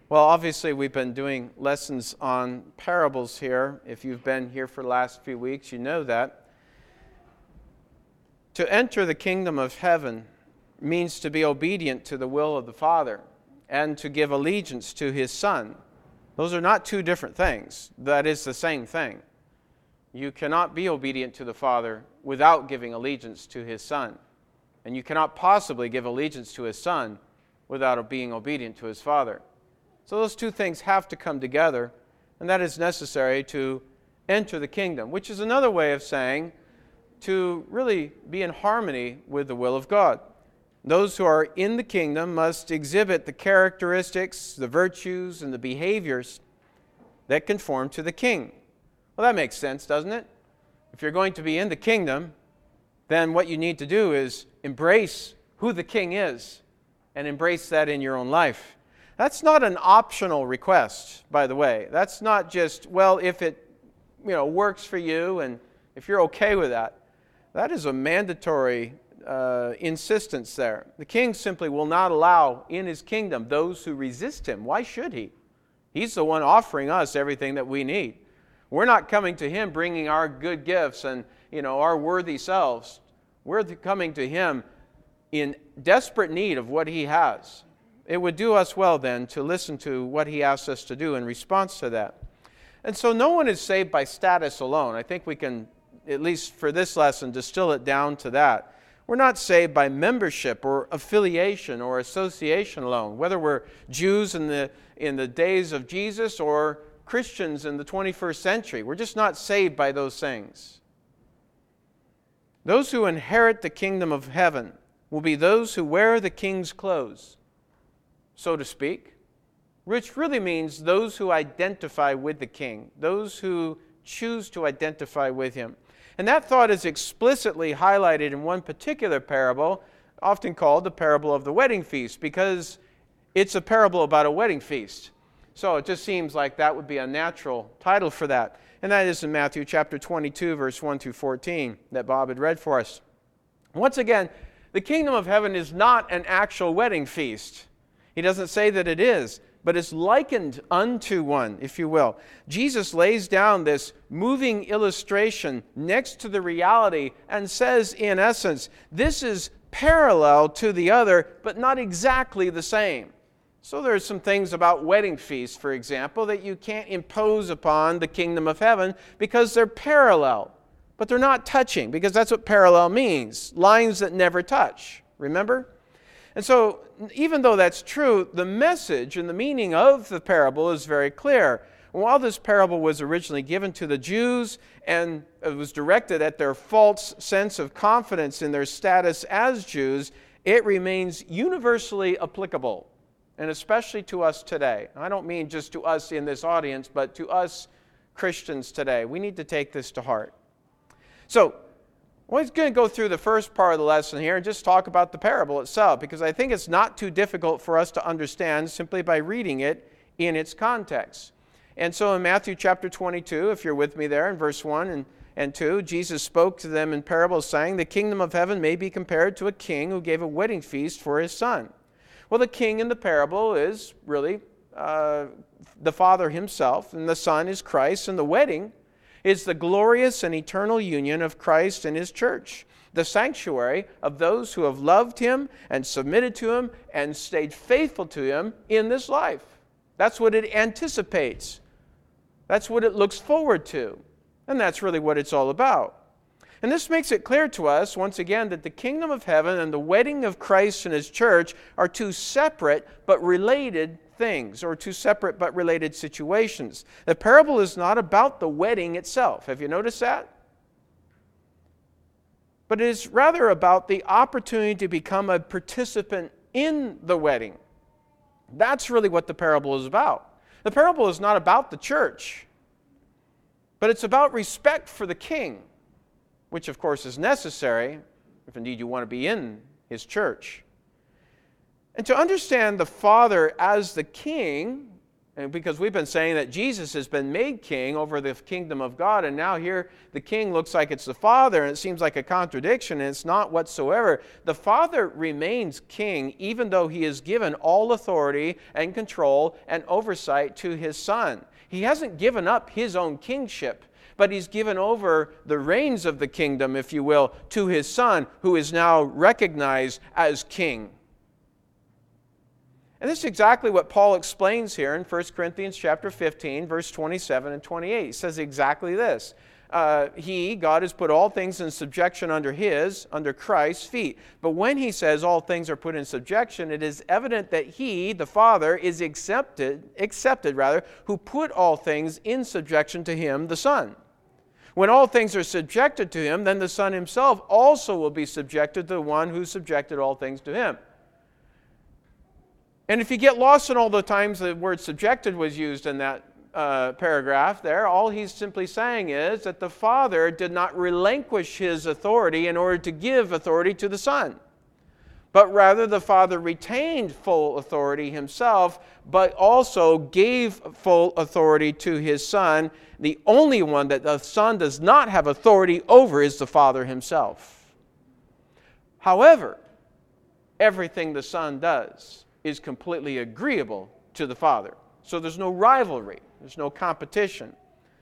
Well, obviously we've been doing lessons on parables here. If you've been here for the last few weeks, you know that. To enter the kingdom of heaven means to be obedient to the will of the Father and to give allegiance to His Son. Those are not two different things. That is the same thing. You cannot be obedient to the Father without giving allegiance to His Son. And you cannot possibly give allegiance to His Son without being obedient to His Father. So those two things have to come together, and that is necessary to enter the kingdom, which is another way of saying to really be in harmony with the will of God. Those who are in the kingdom must exhibit the characteristics, the virtues, and the behaviors that conform to the king. Well, that makes sense, doesn't it? If you're going to be in the kingdom, then what you need to do is embrace who the king is and embrace that in your own life. That's not an optional request, by the way. That's not just, well, if it works for you and if you're okay with that. That is a mandatory insistence there. The king simply will not allow in his kingdom those who resist him. Why should he? He's the one offering us everything that we need. We're not coming to him bringing our good gifts and our worthy selves. We're coming to him in desperate need of what he has. It would do us well then to listen to what he asks us to do in response to that. And so no one is saved by status alone. I think we can, at least for this lesson, distill it down to that. We're not saved by membership or affiliation or association alone, whether we're Jews in the days of Jesus or Christians in the 21st century. We're just not saved by those things. Those who inherit the kingdom of heaven will be those who wear the king's clothes, so to speak, which really means those who identify with the king, those who choose to identify with him. And that thought is explicitly highlighted in one particular parable, often called the parable of the wedding feast, because it's a parable about a wedding feast. So it just seems like that would be a natural title for that. And that is in Matthew chapter 22, verse 1 through 14, that Bob had read for us. Once again, the kingdom of heaven is not an actual wedding feast. He doesn't say that it is, but it's likened unto one, if you will. Jesus lays down this moving illustration next to the reality and says, in essence, this is parallel to the other, but not exactly the same. So there are some things about wedding feasts, for example, that you can't impose upon the kingdom of heaven because they're parallel, but they're not touching, because that's what parallel means, lines that never touch. Remember? And so, even though that's true, the message and the meaning of the parable is very clear. While this parable was originally given to the Jews and it was directed at their false sense of confidence in their status as Jews, it remains universally applicable, and especially to us today. I don't mean just to us in this audience, but to us Christians today. We need to take this to heart. So, we're going to go through the first part of the lesson here and just talk about the parable itself, because I think it's not too difficult for us to understand simply by reading it in its context. And so in Matthew chapter 22, if you're with me there in verse 1 and 2, Jesus spoke to them in parables, saying, "The kingdom of heaven may be compared to a king who gave a wedding feast for his son." Well, the king in the parable is really the Father himself, and the Son is Christ, and the wedding is the glorious and eternal union of Christ and His church, the sanctuary of those who have loved Him and submitted to Him and stayed faithful to Him in this life. That's what it anticipates. That's what it looks forward to. And that's really what it's all about. And this makes it clear to us, once again, that the kingdom of heaven and the wedding of Christ and His church are two separate but related things, or two separate but related situations. The parable is not about the wedding itself. Have you noticed that? But it is rather about the opportunity to become a participant in the wedding. That's really what the parable is about. The parable is not about the church, but it's about respect for the king, which of course is necessary if indeed you want to be in his church. And to understand the Father as the king And because we've been saying that Jesus has been made king over the kingdom of God, and now here the king looks like it's the Father, and it seems like a contradiction, and it's not whatsoever. The Father remains king even though he has given all authority and control and oversight to his Son. He hasn't given up his own kingship, but he's given over the reins of the kingdom, if you will, to his Son, who is now recognized as king. And this is exactly what Paul explains here in 1 Corinthians chapter 15, verse 27 and 28. He says exactly this. God has put all things in subjection under Christ's feet. But when he says all things are put in subjection, it is evident that he, the Father, is accepted, who put all things in subjection to him, the Son. When all things are subjected to him, then the Son himself also will be subjected to the one who subjected all things to him. And if you get lost in all the times the word subjected was used in that paragraph there, all he's simply saying is that the Father did not relinquish his authority in order to give authority to the Son. But rather the Father retained full authority himself, but also gave full authority to his Son. The only one that the Son does not have authority over is the Father himself. However, everything the Son does is completely agreeable to the Father. So there's no rivalry. There's no competition.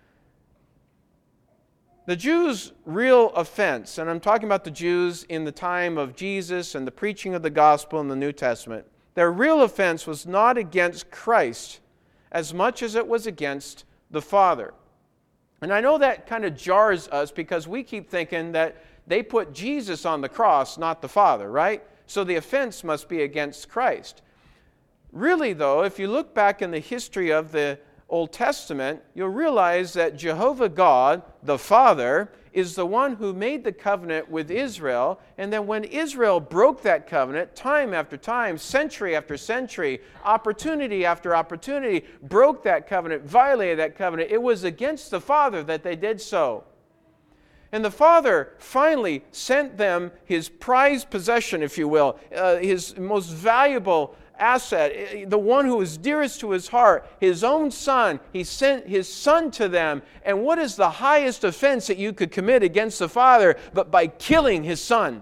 The Jews' real offense, and I'm talking about the Jews in the time of Jesus and the preaching of the gospel in the New Testament, their real offense was not against Christ as much as it was against the Father. And I know that kind of jars us because we keep thinking that they put Jesus on the cross, not the Father, right? So the offense must be against Christ. Really, though, if you look back in the history of the Old Testament, you'll realize that Jehovah God, the Father, is the one who made the covenant with Israel, and then when Israel broke that covenant, time after time, century after century, opportunity after opportunity, broke that covenant, violated that covenant, it was against the Father that they did so. And the Father finally sent them his prized possession, if you will, his most valuable asset, the one who was dearest to his heart, his own Son. He sent his Son to them. And what is the highest offense that you could commit against the Father but by killing his Son?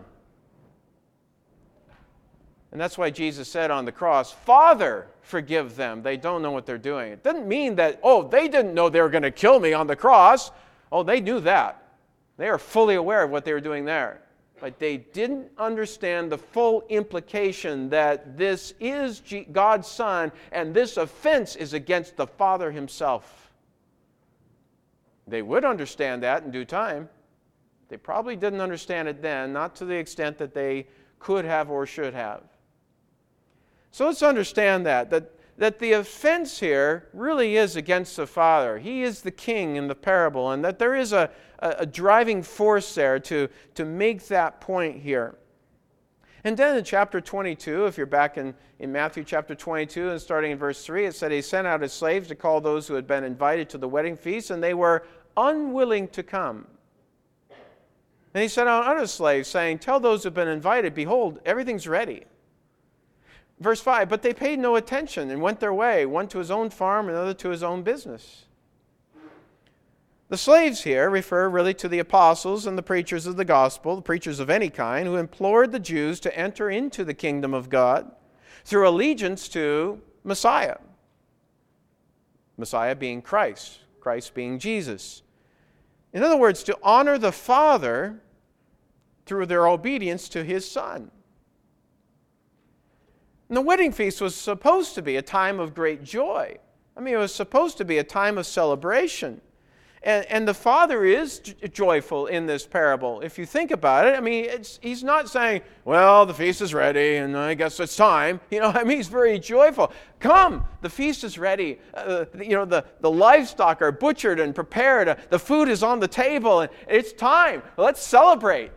And that's why Jesus said on the cross, Father, forgive them. They don't know what they're doing. It doesn't mean that, they didn't know they were going to kill me on the cross. They knew that. They are fully aware of what they were doing there. But they didn't understand the full implication that this is God's Son and this offense is against the Father himself. They would understand that in due time. They probably didn't understand it then, not to the extent that they could have or should have. So let's understand that the offense here really is against the Father. He is the king in the parable, and that there is a driving force there to make that point here. And then in chapter 22, if you're back in Matthew chapter 22 and starting in verse 3, it said he sent out his slaves to call those who had been invited to the wedding feast, and they were unwilling to come. And he sent out other slaves, saying, tell those who have been invited, behold, everything's ready. Verse 5, but they paid no attention and went their way, one to his own farm, another to his own business. The slaves here refer really to the apostles and the preachers of the gospel, the preachers of any kind, who implored the Jews to enter into the kingdom of God through allegiance to Messiah. Messiah being Christ, Christ being Jesus. In other words, to honor the Father through their obedience to his Son. And the wedding feast was supposed to be a time of great joy. It was supposed to be a time of celebration. And the Father is joyful in this parable. If you think about it, he's not saying, well, the feast is ready and I guess it's time. He's very joyful. Come, the feast is ready. The livestock are butchered and prepared. The food is on the table and it's time. Let's celebrate.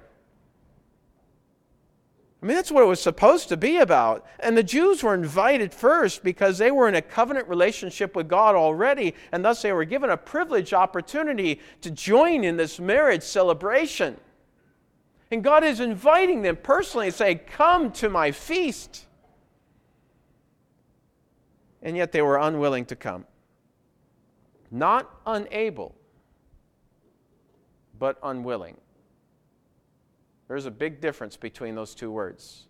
That's what it was supposed to be about. And the Jews were invited first because they were in a covenant relationship with God already, and thus they were given a privileged opportunity to join in this marriage celebration. And God is inviting them personally and saying, come to my feast. and yet they were unwilling to come. Not unable, but unwilling. There's a big difference between those two words.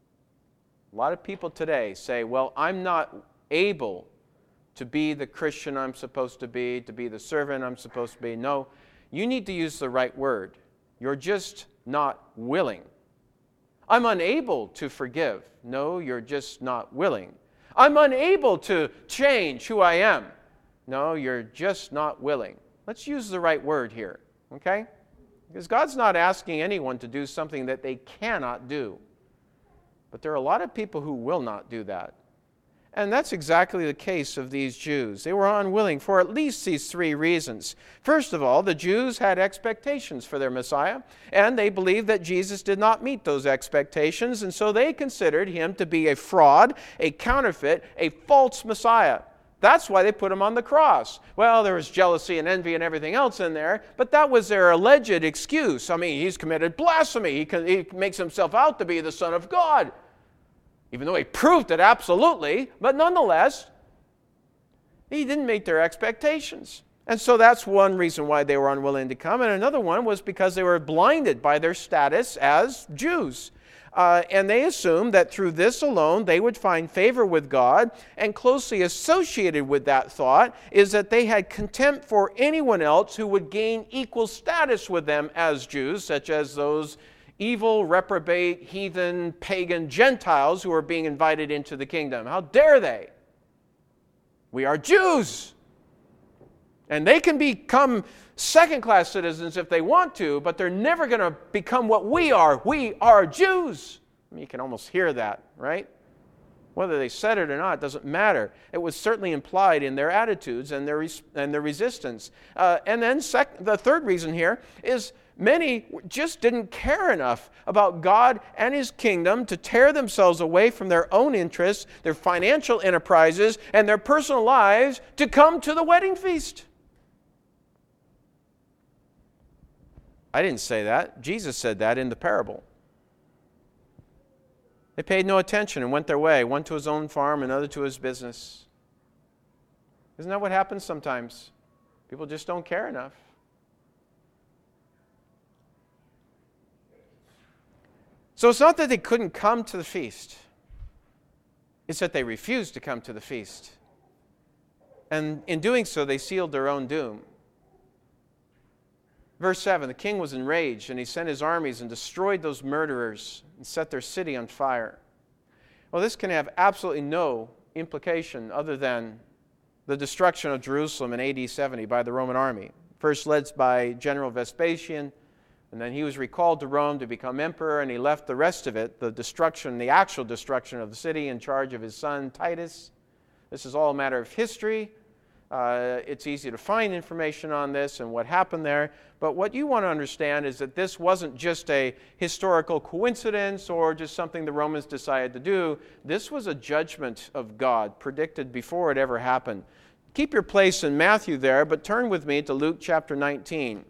A lot of people today say, well, I'm not able to be the Christian I'm supposed to be the servant I'm supposed to be. No, you need to use the right word. You're just not willing. I'm unable to forgive. No, you're just not willing. I'm unable to change who I am. No, you're just not willing. Let's use the right word here, okay? Because God's not asking anyone to do something that they cannot do. But there are a lot of people who will not do that. And that's exactly the case of these Jews. They were unwilling for at least these three reasons. First of all, the Jews had expectations for their Messiah, and they believed that Jesus did not meet those expectations, and so they considered him to be a fraud, a counterfeit, a false Messiah. That's why they put him on the cross. Well, there was jealousy and envy and everything else in there, but that was their alleged excuse. I mean, he's committed blasphemy. He makes himself out to be the Son of God. Even though he proved it absolutely, but nonetheless, he didn't meet their expectations. And so that's one reason why they were unwilling to come. And another one was because they were blinded by their status as Jews. And they assumed that through this alone they would find favor with God. And closely associated with that thought is that they had contempt for anyone else who would gain equal status with them as Jews, such as those evil, reprobate, heathen, pagan Gentiles who are being invited into the kingdom. How dare they? We are Jews. And they can become second-class citizens if they want to, but they're never going to become what we are. We are Jews. I mean, you can almost hear that, right? Whether they said it or not doesn't matter. It was certainly implied in their attitudes and their resistance. And then the third reason here is many just didn't care enough about God and His kingdom to tear themselves away from their own interests, their financial enterprises, and their personal lives to come to the wedding feast. I didn't say that. Jesus said that in the parable. They paid no attention and went their way, one to his own farm, another to his business. Isn't that what happens sometimes? People just don't care enough. So it's not that they couldn't come to the feast. It's that they refused to come to the feast. And in doing so, they sealed their own doom. Verse 7, the king was enraged, and he sent his armies and destroyed those murderers and set their city on fire. Well, this can have absolutely no implication other than the destruction of Jerusalem in AD 70 by the Roman army, first led by General Vespasian, and then he was recalled to Rome to become emperor, and he left the rest of it, the actual destruction of the city, in charge of his son Titus. This is all a matter of history. It's easy to find information on this and what happened there. But what you want to understand is that this wasn't just a historical coincidence or just something the Romans decided to do. This was a judgment of God predicted before it ever happened. Keep your place in Matthew there, but turn with me to Luke chapter 19.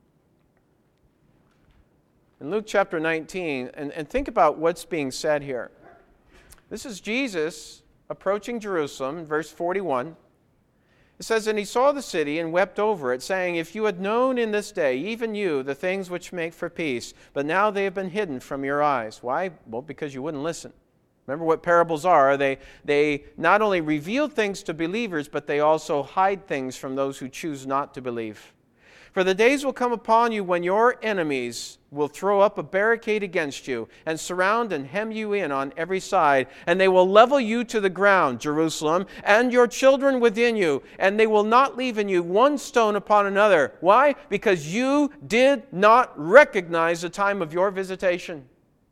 In Luke chapter 19, and think about what's being said here. This is Jesus approaching Jerusalem, verse 41. It says, and he saw the city and wept over it, saying, if you had known in this day, even you, the things which make for peace, but now they have been hidden from your eyes. Why? Well, because you wouldn't listen. Remember what parables are. They not only reveal things to believers, but they also hide things from those who choose not to believe. For the days will come upon you when your enemies will throw up a barricade against you and surround and hem you in on every side, and they will level you to the ground, Jerusalem, and your children within you, and they will not leave in you one stone upon another. Why? Because you did not recognize the time of your visitation.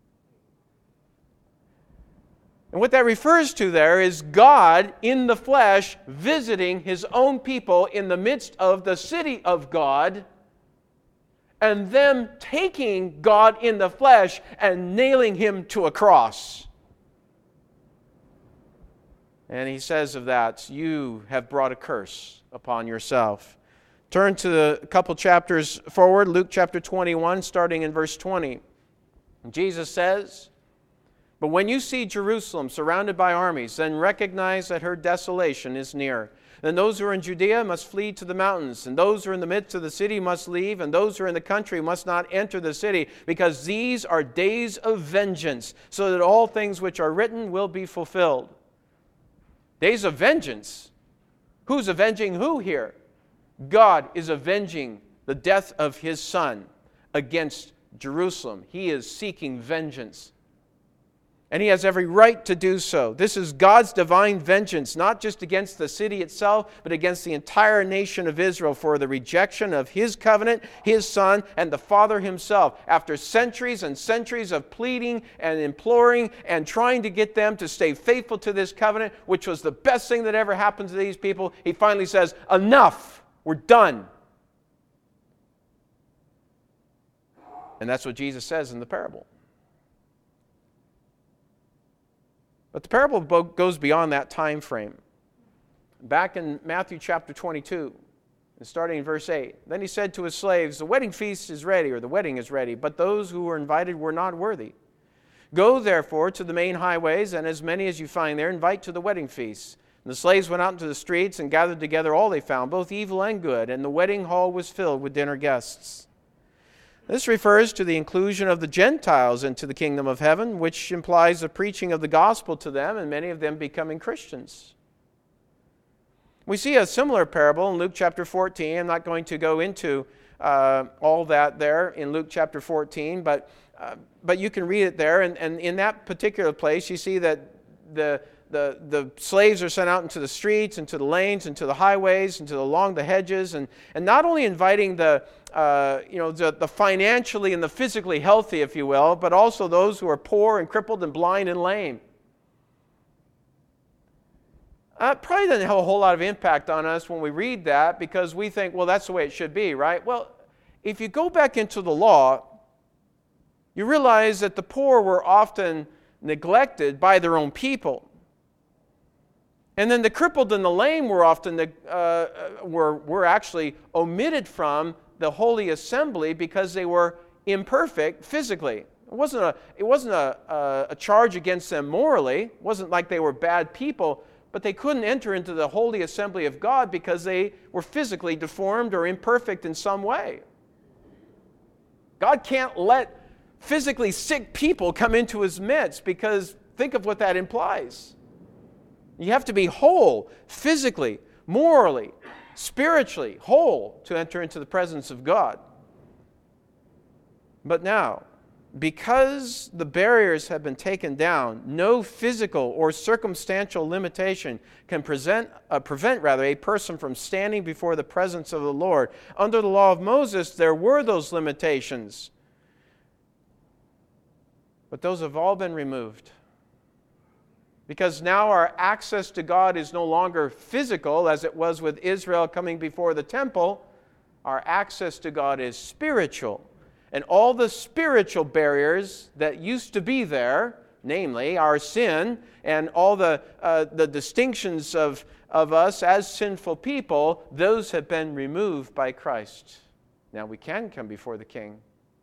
And what that refers to there is God in the flesh visiting His own people in the midst of the city of God, and them taking God in the flesh and nailing Him to a cross. And He says of that, you have brought a curse upon yourself. Turn to a couple chapters forward, Luke chapter 21, starting in verse 20. Jesus says, But when you see Jerusalem surrounded by armies, then recognize that her desolation is near. Then those who are in Judea must flee to the mountains, and those who are in the midst of the city must leave, and those who are in the country must not enter the city, because these are days of vengeance, so that all things which are written will be fulfilled. Days of vengeance. Who's avenging who here? God is avenging the death of His Son against Jerusalem. He is seeking vengeance. And He has every right to do so. This is God's divine vengeance, not just against the city itself, but against the entire nation of Israel for the rejection of His covenant, His Son, and the Father Himself. After centuries and centuries of pleading and imploring and trying to get them to stay faithful to this covenant, which was the best thing that ever happened to these people, He finally says, enough, we're done. And that's what Jesus says in the parable. But the parable goes beyond that time frame. Back in Matthew chapter 22, and starting in verse 8, then He said to His slaves, the wedding feast is ready, or the wedding is ready, but those who were invited were not worthy. Go therefore to the main highways, and as many as you find there, invite to the wedding feast. And the slaves went out into the streets and gathered together all they found, both evil and good, and the wedding hall was filled with dinner guests. This refers to the inclusion of the Gentiles into the kingdom of heaven, which implies the preaching of the gospel to them and many of them becoming Christians. We see a similar parable in Luke chapter 14. I'm not going to go into all that there in Luke chapter 14, but you can read it there. And in that particular place, you see that the slaves are sent out into the streets, into the lanes, into the highways, along the hedges, and not only inviting the financially and the physically healthy, if you will, but also those who are poor and crippled and blind and lame. Probably doesn't have a whole lot of impact on us when we read that, because we think, well, that's the way it should be, right? Well, if you go back into the law, you realize that the poor were often neglected by their own people. And then the crippled and the lame were often were actually omitted from the holy assembly because they were imperfect physically. It wasn't a charge against them morally. It wasn't like they were bad people, but they couldn't enter into the holy assembly of God because they were physically deformed or imperfect in some way. God can't let physically sick people come into His midst, because think of what that implies. You have to be whole, physically, morally, spiritually whole to enter into the presence of God. But now, because the barriers have been taken down, no physical or circumstantial limitation can prevent a person from standing before the presence of the Lord. Under the law of Moses, there were those limitations, but those have all been removed. Because now our access to God is no longer physical, as it was with Israel coming before the temple. Our access to God is spiritual. And all the spiritual barriers that used to be there, namely our sin and all the distinctions of us as sinful people, those have been removed by Christ. Now we can come before the King.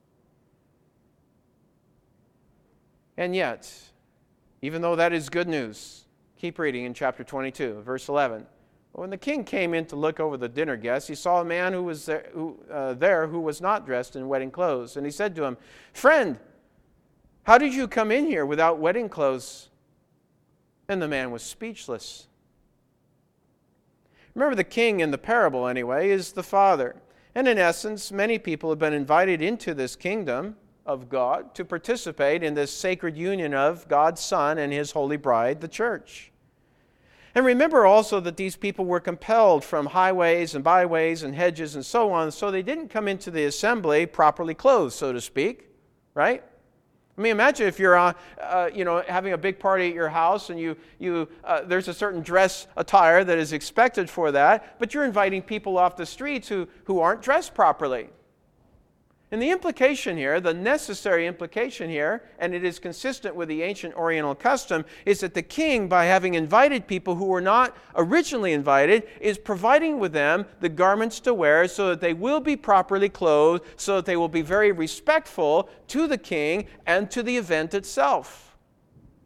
And yet, even though that is good news, keep reading in chapter 22, verse 11. When the king came in to look over the dinner guests, he saw a man who was there who was not dressed in wedding clothes. And he said to him, "Friend, how did you come in here without wedding clothes?" And the man was speechless. Remember, the king in the parable, anyway, is the Father. And in essence, many people have been invited into this kingdom of God to participate in this sacred union of God's Son and His holy bride, the church. And remember also that these people were compelled from highways and byways and hedges and so on, so they didn't come into the assembly properly clothed, so to speak, right? I mean, imagine if you're having a big party at your house, and there's a certain dress attire that is expected for that, but you're inviting people off the streets who aren't dressed properly. And the implication here, the necessary implication here, and it is consistent with the ancient Oriental custom, is that the king, by having invited people who were not originally invited, is providing with them the garments to wear so that they will be properly clothed, so that they will be very respectful to the king and to the event itself.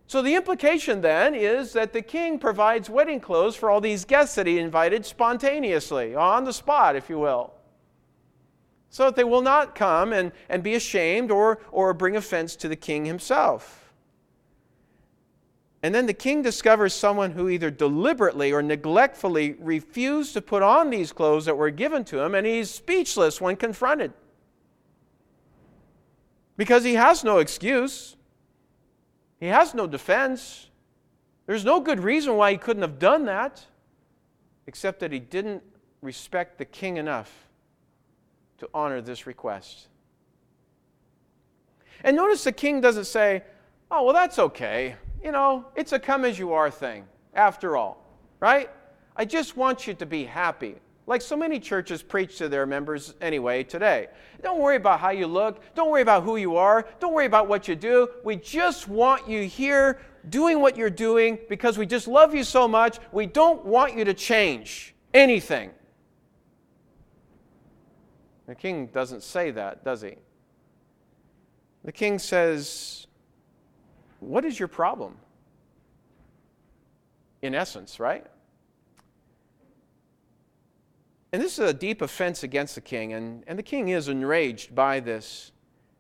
So the implication then is that the king provides wedding clothes for all these guests that he invited spontaneously, on the spot, if you will, so that they will not come and be ashamed or bring offense to the king himself. And then the king discovers someone who either deliberately or neglectfully refused to put on these clothes that were given to him, and he's speechless when confronted. Because he has no excuse. He has no defense. There's no good reason why he couldn't have done that, except that he didn't respect the king enough to honor this request. And notice the king doesn't say, "Oh, well, that's okay. It's a come-as-you-are thing, after all, right? I just want you to be happy." Like so many churches preach to their members anyway today. Don't worry about how you look. Don't worry about who you are. Don't worry about what you do. We just want you here doing what you're doing because we just love you so much. We don't want you to change anything. The king doesn't say that, does he? The king says, "What is your problem?" In essence, right? And this is a deep offense against the king, and the king is enraged by this.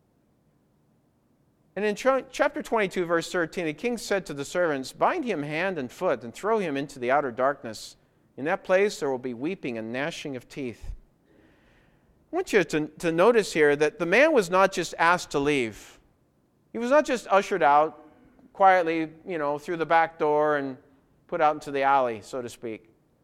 And in chapter 22, verse 13, the king said to the servants, "Bind him hand and foot and throw him into the outer darkness. In that place there will be weeping and gnashing of teeth." I want you to notice here that the man was not just asked to leave. He was not just ushered out quietly, through the back door and put out into the alley, so to speak.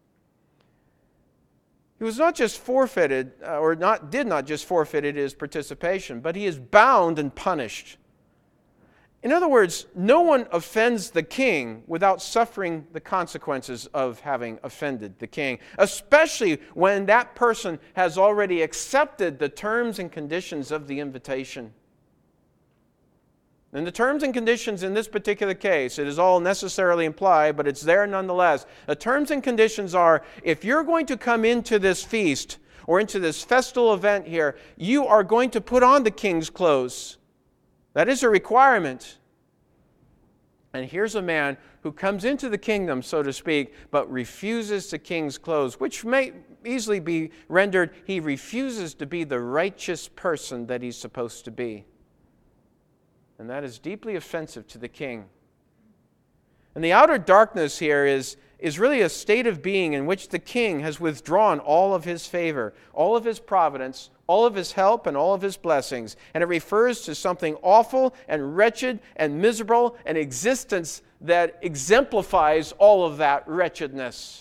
He was not just forfeited, did not just forfeit his participation, but he is bound and punished. In other words, no one offends the king without suffering the consequences of having offended the king, especially when that person has already accepted the terms and conditions of the invitation. And the terms and conditions in this particular case, it is all necessarily implied, but it's there nonetheless. The terms and conditions are, if you're going to come into this feast or into this festal event here, you are going to put on the king's clothes. That is a requirement. And here's a man who comes into the kingdom, so to speak, but refuses the king's clothes, which may easily be rendered, he refuses to be the righteous person that he's supposed to be. And that is deeply offensive to the king. And the outer darkness here is really a state of being in which the king has withdrawn all of his favor, all of his providence, all of his help, and all of his blessings. And it refers to something awful and wretched and miserable, an existence that exemplifies all of that wretchedness.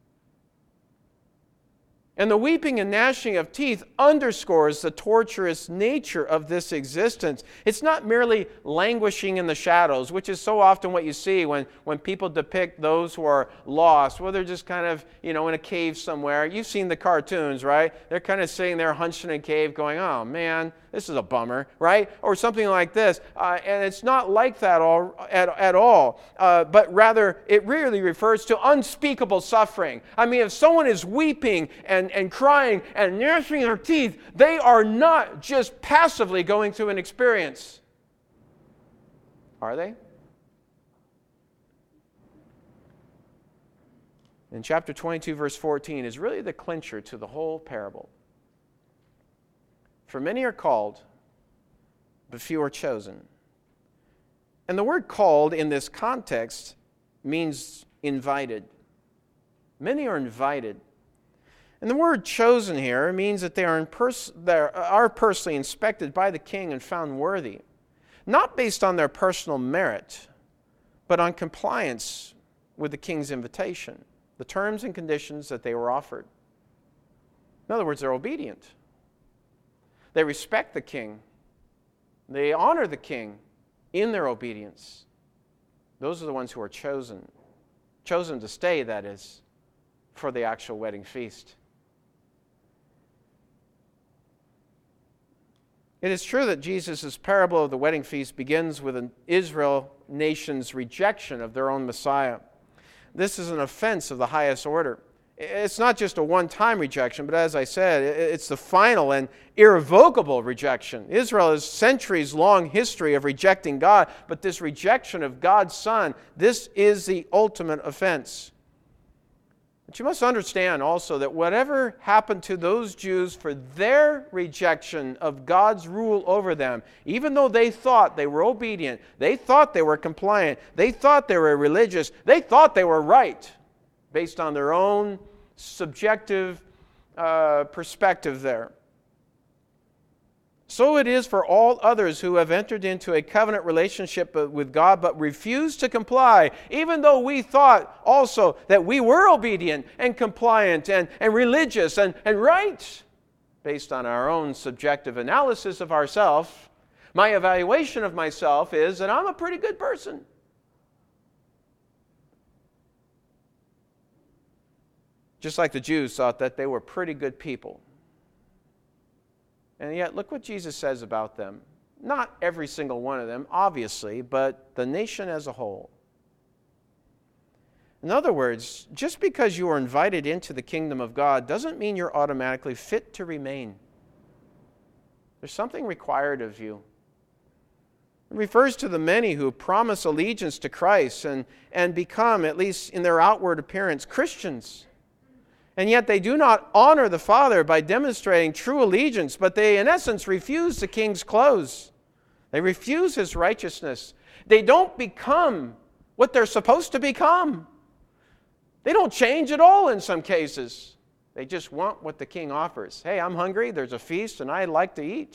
And the weeping and gnashing of teeth underscores the torturous nature of this existence. It's not merely languishing in the shadows, which is so often what you see when people depict those who are lost, where they're just kind of, in a cave somewhere. You've seen the cartoons, right? They're kind of sitting there hunched in a cave going, "Oh man, this is a bummer," right? Or something like this. And it's not like that at all. But rather, it really refers to unspeakable suffering. I mean, if someone is weeping and crying and gnashing their teeth, they are not just passively going through an experience. Are they? In chapter 22, verse 14, is really the clincher to the whole parable. "For many are called, but few are chosen." And the word "called" in this context means invited. Many are invited. And the word "chosen" here means that they are personally inspected by the king and found worthy, not based on their personal merit, but on compliance with the king's invitation, the terms and conditions that they were offered. In other words, they're obedient. They respect the king. They honor the king in their obedience. Those are the ones who are chosen to stay, that is, for the actual wedding feast. It is true that Jesus' parable of the wedding feast begins with an Israel nation's rejection of their own Messiah. This is an offense of the highest order. it's not just a one-time rejection, but as I said, it's the final and irrevocable rejection. Israel has centuries-long history of rejecting God, but this rejection of God's Son, this is the ultimate offense. But you must understand also that whatever happened to those Jews for their rejection of God's rule over them, even though they thought they were obedient, they thought they were compliant, they thought they were religious, they thought they were right, based on their own subjective perspective there. So it is for all others who have entered into a covenant relationship with God but refuse to comply, even though we thought also that we were obedient and compliant and religious and right, based on our own subjective analysis of ourselves. My evaluation of myself is that I'm a pretty good person. Just like the Jews thought that they were pretty good people. And yet, look what Jesus says about them. Not every single one of them, obviously, but the nation as a whole. In other words, just because you are invited into the kingdom of God doesn't mean you're automatically fit to remain. There's something required of you. It refers to the many who promise allegiance to Christ and become, at least in their outward appearance, Christians. And yet they do not honor the Father by demonstrating true allegiance, but they, in essence, refuse the king's clothes. They refuse his righteousness. They don't become what they're supposed to become. They don't change at all in some cases. They just want what the king offers. Hey, I'm hungry, there's a feast, and I'd like to eat.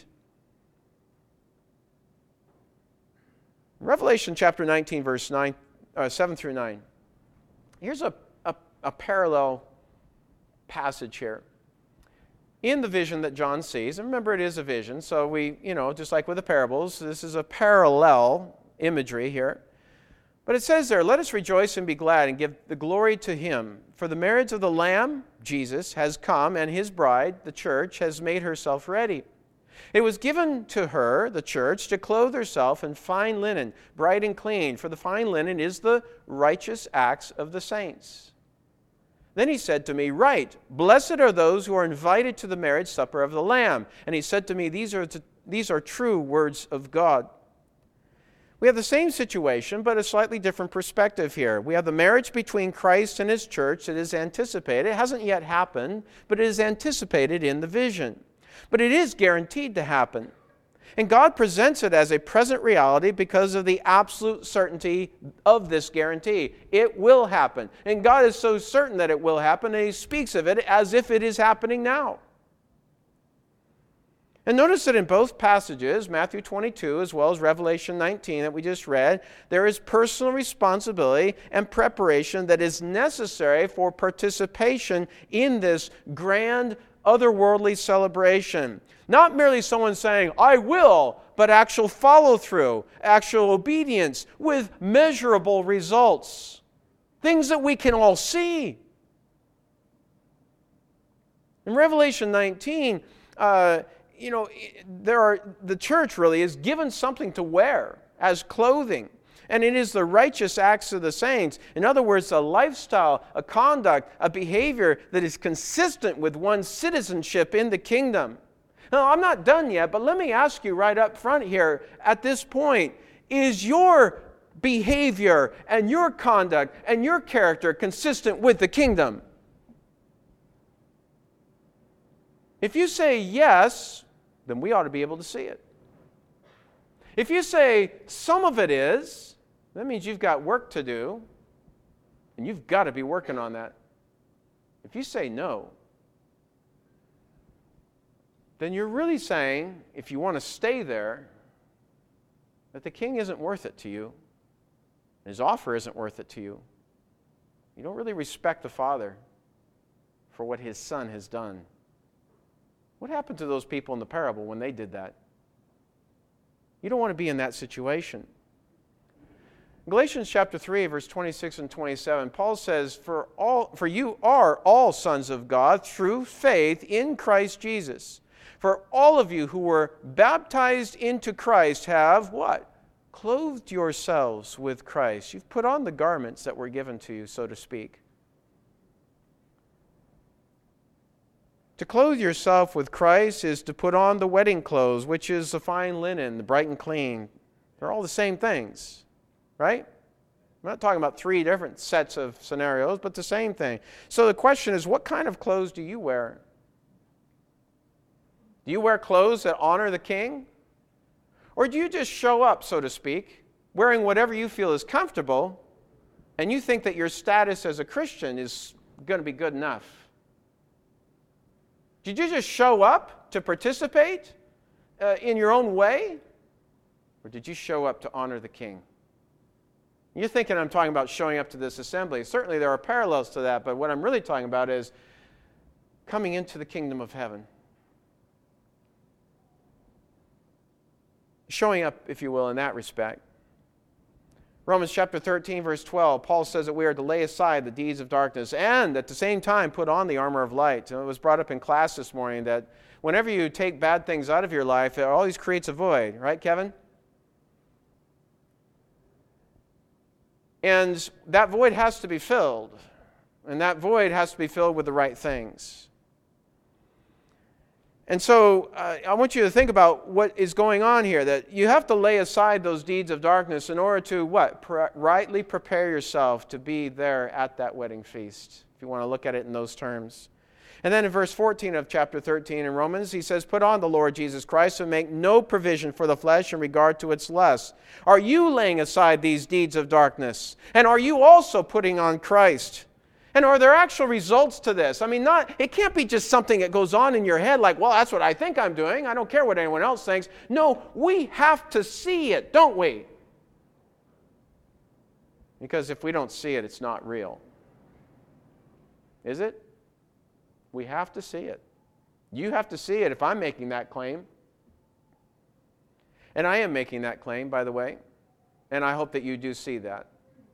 Revelation chapter 19, verse 7 through 9. Here's a parallel passage here. In the vision that John sees, and remember it is a vision, so we, just like with the parables, this is a parallel imagery here. But it says there, let us rejoice and be glad and give the glory to him. For the marriage of the Lamb, Jesus, has come, and his bride, the church, has made herself ready. It was given to her, the church, to clothe herself in fine linen, bright and clean, for the fine linen is the righteous acts of the saints. Then he said to me, write, blessed are those who are invited to the marriage supper of the Lamb. And he said to me, these are true words of God. We have the same situation, but a slightly different perspective here. We have the marriage between Christ and his church that is anticipated. It hasn't yet happened, but it is anticipated in the vision. But it is guaranteed to happen. And God presents it as a present reality because of the absolute certainty of this guarantee. It will happen. And God is so certain that it will happen, and he speaks of it as if it is happening now. And notice that in both passages, Matthew 22 as well as Revelation 19 that we just read, there is personal responsibility and preparation that is necessary for participation in this grand otherworldly celebration. Not merely someone saying, I will, but actual follow-through, actual obedience with measurable results. Things that we can all see. In Revelation 19, the church really is given something to wear as clothing. And it is the righteous acts of the saints. In other words, a lifestyle, a conduct, a behavior that is consistent with one's citizenship in the kingdom. Now, I'm not done yet, but let me ask you right up front here at this point, is your behavior and your conduct and your character consistent with the kingdom? If you say yes, then we ought to be able to see it. If you say some of it is, that means you've got work to do, and you've got to be working on that. If you say no, then you're really saying, if you want to stay there, that the king isn't worth it to you. His offer isn't worth it to you. You don't really respect the Father for what his Son has done. What happened to those people in the parable when they did that? You don't want to be in that situation. In Galatians chapter 3, verse 26 and 27, Paul says, For you are all sons of God through faith in Christ Jesus. For all of you who were baptized into Christ have what? Clothed yourselves with Christ. You've put on the garments that were given to you, so to speak. To clothe yourself with Christ is to put on the wedding clothes, which is the fine linen, the bright and clean. They're all the same things, right? I'm not talking about three different sets of scenarios, but the same thing. So the question is, what kind of clothes do you wear? Do you wear clothes that honor the king? Or do you just show up, so to speak, wearing whatever you feel is comfortable, and you think that your status as a Christian is going to be good enough? Did you just show up to participate in your own way? Or did you show up to honor the king? You're thinking I'm talking about showing up to this assembly. Certainly there are parallels to that, but what I'm really talking about is coming into the kingdom of heaven. Showing up, if you will, in that respect. Romans chapter 13, verse 12, Paul says that we are to lay aside the deeds of darkness and at the same time put on the armor of light. And it was brought up in class this morning that whenever you take bad things out of your life, it always creates a void. Right, Kevin? And that void has to be filled. And that void has to be filled with the right things. And so I want you to think about what is going on here, that you have to lay aside those deeds of darkness in order to what? Rightly prepare yourself to be there at that wedding feast, if you want to look at it in those terms. And then in verse 14 of chapter 13 in Romans, he says, put on the Lord Jesus Christ and make no provision for the flesh in regard to its lusts. Are you laying aside these deeds of darkness? And are you also putting on Christ? And are there actual results to this? I mean, it can't be just something that goes on in your head like, well, that's what I think I'm doing. I don't care what anyone else thinks. No, we have to see it, don't we? Because if we don't see it, it's not real. Is it? We have to see it. You have to see it if I'm making that claim. And I am making that claim, by the way. And I hope that you do see that.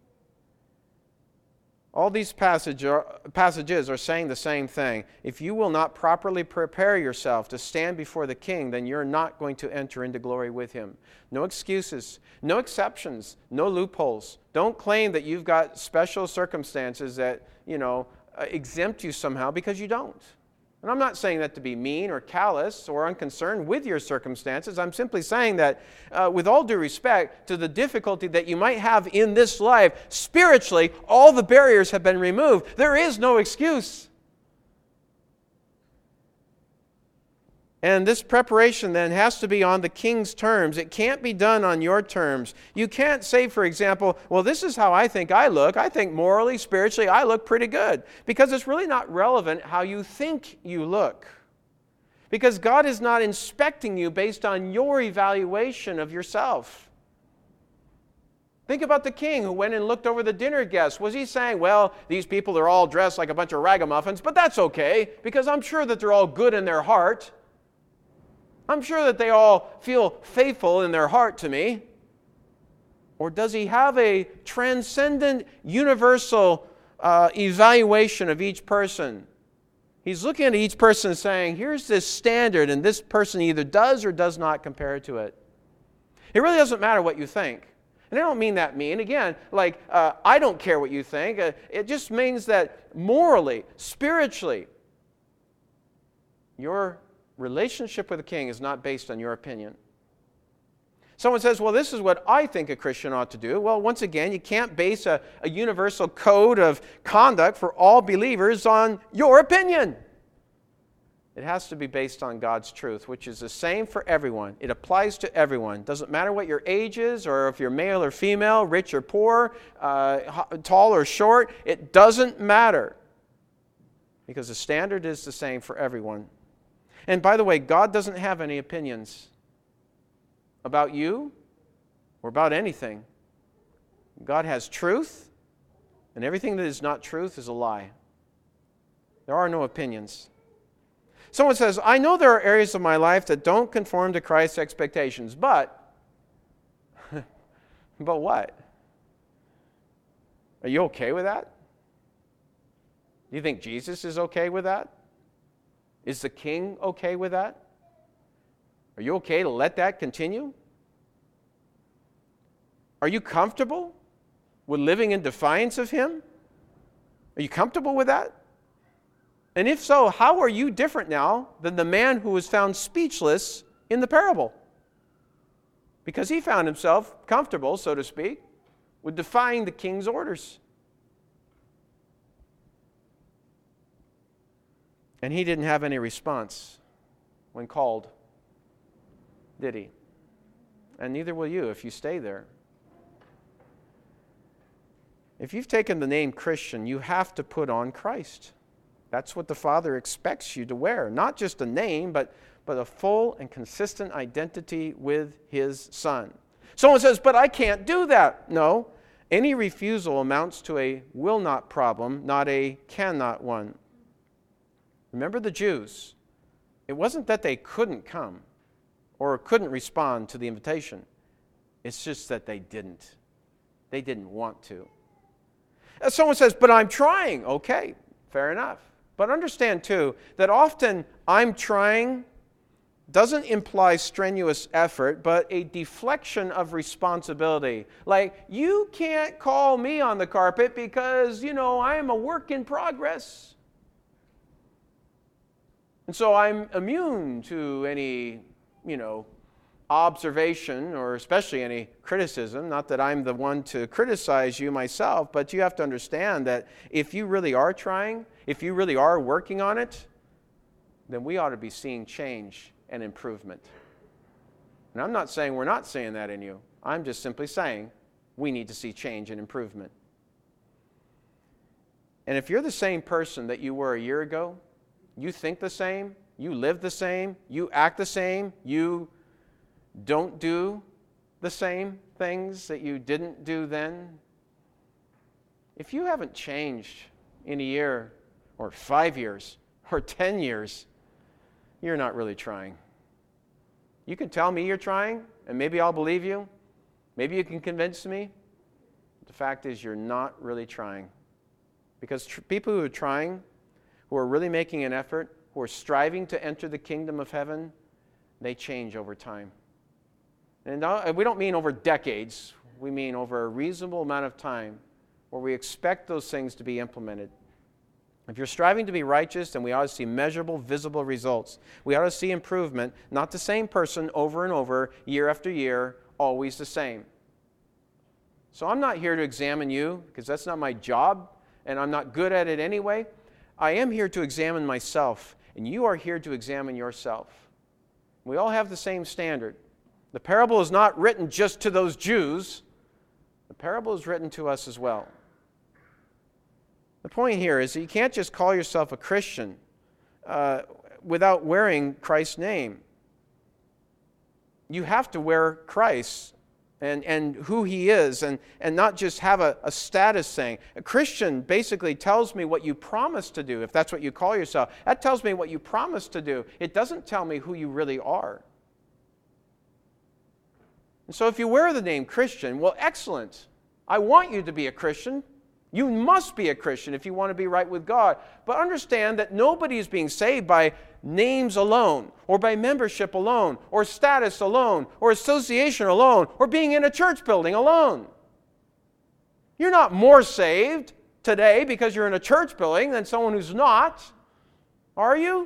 All these passages are saying the same thing. If you will not properly prepare yourself to stand before the king, then you're not going to enter into glory with him. No excuses, no exceptions, no loopholes. Don't claim that you've got special circumstances that, exempt you somehow, because you don't. And I'm not saying that to be mean or callous or unconcerned with your circumstances. I'm simply saying that with all due respect to the difficulty that you might have in this life, spiritually, all the barriers have been removed. There is no excuse. And this preparation then has to be on the king's terms. It can't be done on your terms. You can't say, for example, well, this is how I think I look. I think morally, spiritually, I look pretty good. Because it's really not relevant how you think you look. Because God is not inspecting you based on your evaluation of yourself. Think about the king who went and looked over the dinner guests. Was he saying, well, these people are all dressed like a bunch of ragamuffins, but that's okay, because I'm sure that they're all good in their heart. I'm sure that they all feel faithful in their heart to me. Or does he have a transcendent, universal evaluation of each person? He's looking at each person and saying, here's this standard, and this person either does or does not compare to it. It really doesn't matter what you think. And I don't mean that mean. Again, I don't care what you think. It just means that morally, spiritually, your relationship with the king is not based on your opinion. Someone says, well, this is what I think a Christian ought to do. Well, once again, you can't base a universal code of conduct for all believers on your opinion. It has to be based on God's truth, which is the same for everyone. It applies to everyone. Doesn't matter what your age is, or if you're male or female, rich or poor, tall or short. It doesn't matter. Because the standard is the same for everyone. And by the way, God doesn't have any opinions about you or about anything. God has truth, and everything that is not truth is a lie. There are no opinions. Someone says, I know there are areas of my life that don't conform to Christ's expectations, but what? Are you okay with that? Do you think Jesus is okay with that? Is the king okay with that? Are you okay to let that continue? Are you comfortable with living in defiance of him? Are you comfortable with that? And if so, how are you different now than the man who was found speechless in the parable? Because he found himself comfortable, so to speak, with defying the king's orders. And he didn't have any response when called, did he? And neither will you if you stay there. If you've taken the name Christian, you have to put on Christ. That's what the Father expects you to wear. Not just a name, but a full and consistent identity with His Son. Someone says, but I can't do that. No. Any refusal amounts to a will not problem, not a cannot one. Remember the Jews. It wasn't that they couldn't come or couldn't respond to the invitation. It's just that they didn't. They didn't want to. Someone says, but I'm trying. Okay, fair enough. But understand, too, that often I'm trying doesn't imply strenuous effort, but a deflection of responsibility. Like, you can't call me on the carpet because, I am a work in progress. And so I'm immune to any, observation or especially any criticism. Not that I'm the one to criticize you myself, but you have to understand that if you really are trying, if you really are working on it, then we ought to be seeing change and improvement. And I'm not saying we're not seeing that in you. I'm just simply saying we need to see change and improvement. And if you're the same person that you were a year ago, you think the same, you live the same, you act the same, you don't do the same things that you didn't do then, if you haven't changed in a year or 5 years or 10 years, you're not really trying. You can tell me you're trying, and maybe I'll believe you. Maybe you can convince me. But the fact is, you're not really trying. Because people who are trying, who are really making an effort, who are striving to enter the kingdom of heaven, they change over time. And we don't mean over decades. We mean over a reasonable amount of time where we expect those things to be implemented. If you're striving to be righteous, then we ought to see measurable, visible results. We ought to see improvement, not the same person over and over, year after year, always the same. So I'm not here to examine you, because that's not my job, and I'm not good at it anyway. I am here to examine myself, and you are here to examine yourself. We all have the same standard. The parable is not written just to those Jews. The parable is written to us as well. The point here is that you can't just call yourself a Christian without wearing Christ's name. You have to wear Christ and who He is and not just have a status thing. A Christian basically tells me what you promise to do, if that's what you call yourself. That tells me what you promise to do. It doesn't tell me who you really are. And so if you wear the name Christian, well, excellent. I want you to be a Christian. You must be a Christian if you want to be right with God. But understand that nobody is being saved by names alone, or by membership alone, or status alone, or association alone, or being in a church building alone. You're not more saved today because you're in a church building than someone who's not. Are you?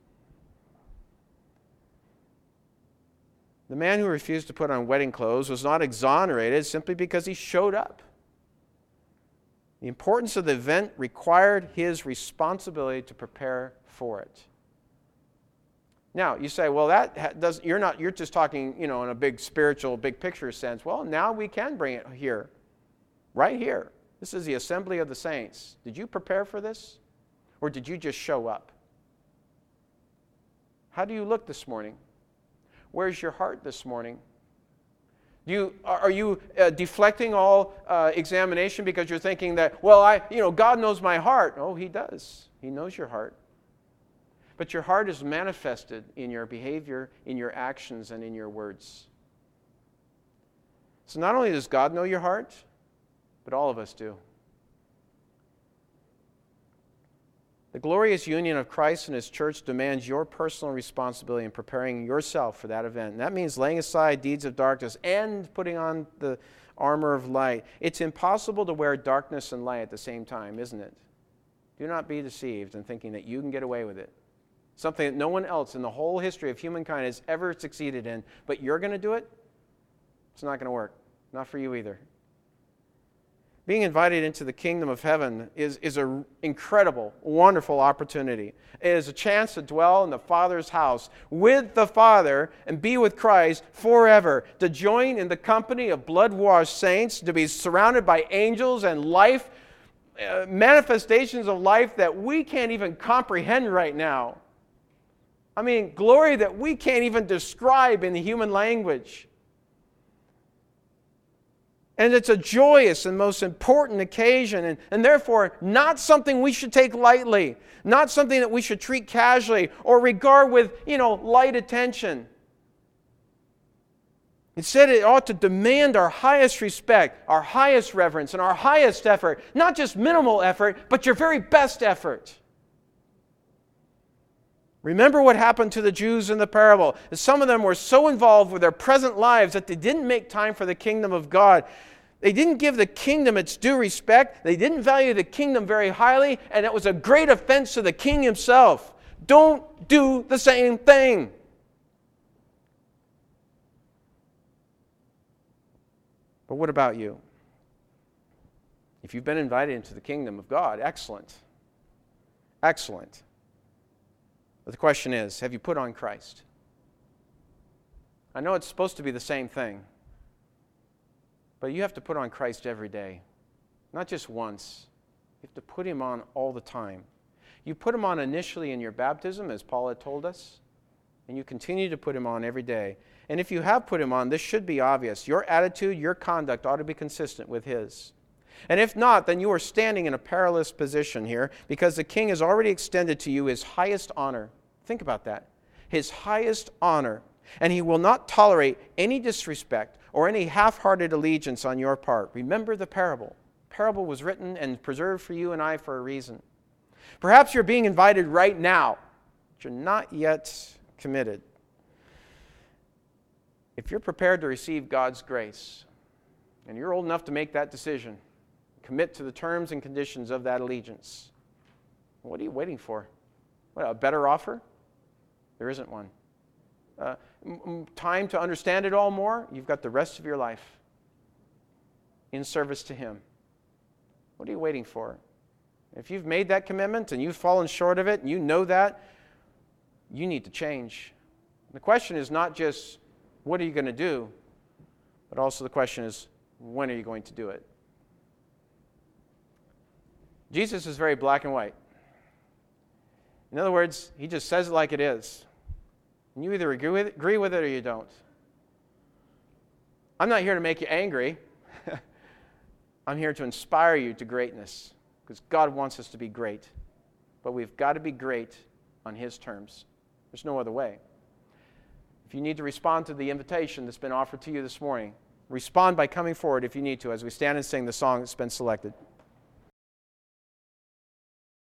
The man who refused to put on wedding clothes was not exonerated simply because he showed up. The importance of the event required his responsibility to prepare for it. Now, you say, well, you're just talking, in a big spiritual, big picture sense. Well, now we can bring it here, right here. This is the assembly of the saints. Did you prepare for this? Or did you just show up? How do you look this morning? Where's your heart this morning? Are you deflecting all examination because you're thinking that, God knows my heart? Oh, He does. He knows your heart. But your heart is manifested in your behavior, in your actions, and in your words. So not only does God know your heart, but all of us do. The glorious union of Christ and His church demands your personal responsibility in preparing yourself for that event. And that means laying aside deeds of darkness and putting on the armor of light. It's impossible to wear darkness and light at the same time, isn't it? Do Do not be deceived in thinking that you can get away with it. Something that no one else in the whole history of humankind has ever succeeded in, but you're going to do it? It's not going to work. Not for you either. Being invited into the kingdom of heaven is an incredible, wonderful opportunity. It is a chance to dwell in the Father's house with the Father and be with Christ forever, to join in the company of blood-washed saints, to be surrounded by angels and life, manifestations of life that we can't even comprehend right now. I mean, glory that we can't even describe in the human language. And it's a joyous and most important occasion, and therefore not something we should take lightly, not something that we should treat casually or regard with, light attention. Instead, it ought to demand our highest respect, our highest reverence, and our highest effort. Not just minimal effort, but your very best effort. Remember what happened to the Jews in the parable. Some of them were so involved with their present lives that they didn't make time for the kingdom of God. They didn't give the kingdom its due respect. They didn't value the kingdom very highly, and it was a great offense to the king himself. Don't do the same thing. But what about you? If you've been invited into the kingdom of God, excellent. Excellent. But the question is, have you put on Christ? I know it's supposed to be the same thing, but you have to put on Christ every day, not just once. You have to put Him on all the time. You put Him on initially in your baptism, as Paul had told us, and you continue to put Him on every day. And if you have put Him on, this should be obvious. Your attitude, your conduct ought to be consistent with His. And if not, then you are standing in a perilous position here, because the king has already extended to you his highest honor. Think about that. His highest honor. And he will not tolerate any disrespect or any half-hearted allegiance on your part. Remember the parable. The parable was written and preserved for you and I for a reason. Perhaps you're being invited right now, but you're not yet committed. If you're prepared to receive God's grace, and you're old enough to make that decision, commit to the terms and conditions of that allegiance, what are you waiting for? What, a better offer? There isn't one. Time to understand it all more? You've got the rest of your life in service to Him. What are you waiting for? If you've made that commitment and you've fallen short of it, and you know that, you need to change. The question is not just, what are you going to do? But also the question is, when are you going to do it? Jesus is very black and white. In other words, He just says it like it is. And you either agree with it or you don't. I'm not here to make you angry. I'm here to inspire you to greatness, because God wants us to be great. But we've got to be great on His terms. There's no other way. If you need to respond to the invitation that's been offered to you this morning, respond by coming forward if you need to, as we stand and sing the song that's been selected.